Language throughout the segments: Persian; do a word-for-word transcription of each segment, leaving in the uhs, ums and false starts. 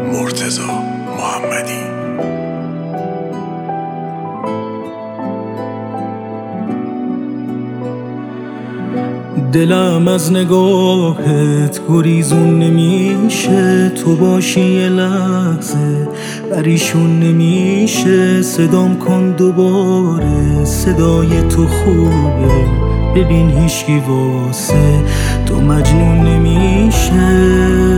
مرتضی محمدی. دلم از نگاهت گریزون نمیشه، تو باشی یه لحظه پریشون نمیشه. صدام کن دوباره، صدای تو خوبه، ببین هیچکی واسه تو مجنون نمیشه.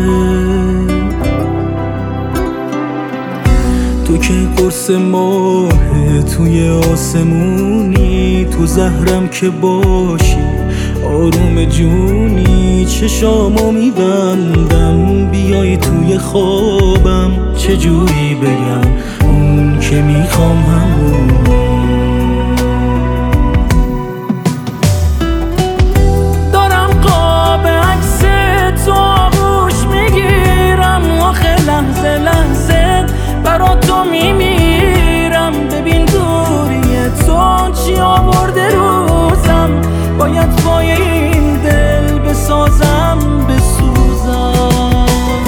تو که قرص ماه توی آسمونی، تو زهرم که باشی آروم جونی. چشامو میبندم بیای توی خوابم، چجوری بگم اون که میخوام همون. دارم قاب عکس تو آغوش میگیرم، آخه لحظه لحظه برا تو میمیرم. ببین دوری تو چی آورده روزم، باید پای این دل بسازم بسوزم.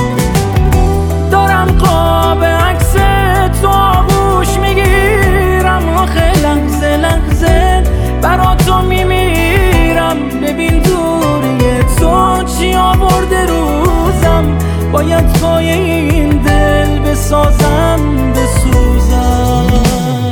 دارم قاب عکس تو آغوش میگیرم، آخه لحظه لحظه برا تو میمیرم. ببین دوری تو چی آورده روزم، باید پای این دل بسازم بسوزم.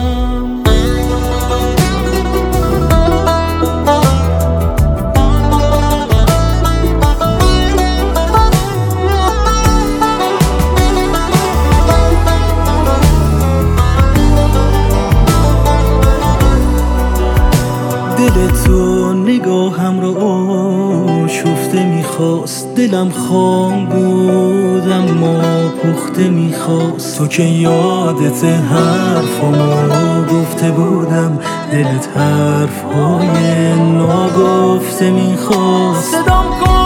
دل تو نگاهم رو آشفته میخواست، دلم خام بود اما پخته میخواست. تو که یادت حرفامو گفته بودم، دلت حرفهای ناگفته میخواست. صدام کن